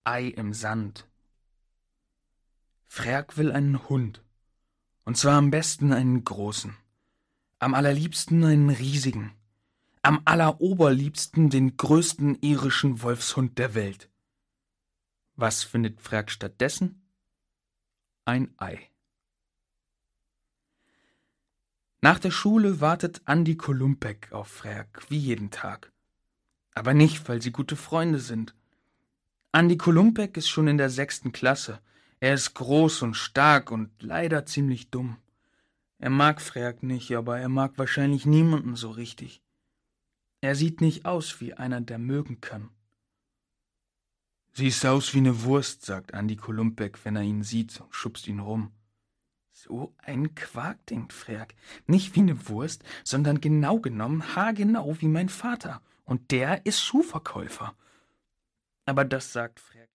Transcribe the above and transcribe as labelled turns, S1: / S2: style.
S1: Ei im Sand. Frerk will einen Hund, und zwar am besten einen großen, am allerliebsten einen riesigen, am alleroberliebsten den größten irischen Wolfshund der Welt. Was findet Frerk stattdessen? Ein Ei. Nach der Schule wartet Andi Kolumbeck auf Frerk, wie jeden Tag. Aber nicht, weil sie gute Freunde sind. Andi Kolumbeck ist schon in der 6. Klasse. Er ist groß und stark und leider ziemlich dumm. Er mag Frerk nicht, aber er mag wahrscheinlich niemanden so richtig. Er sieht nicht aus wie einer, der mögen kann. »Siehst aus wie ne Wurst«, sagt Andi Kolumbeck, wenn er ihn sieht und schubst ihn rum. »So ein Quark«, denkt Frerk. »Nicht wie ne Wurst, sondern genau genommen haargenau wie mein Vater. Und der ist Schuhverkäufer.« Aber das sagt Frerk